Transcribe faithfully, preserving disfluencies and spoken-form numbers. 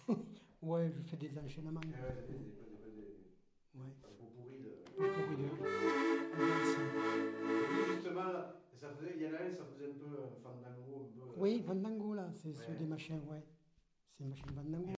Ouais, je fais des enchaînements. Ah ouais, des, des, des, des, des, Ouais. un pot pourri de. Pourri de. Oui, justement, là, ça faisait, il y en a un, ça faisait un peu un fandango, un peu. Oui, Fandango là, c'est Ouais. sur des machins, ouais. C'est des machins Fandango.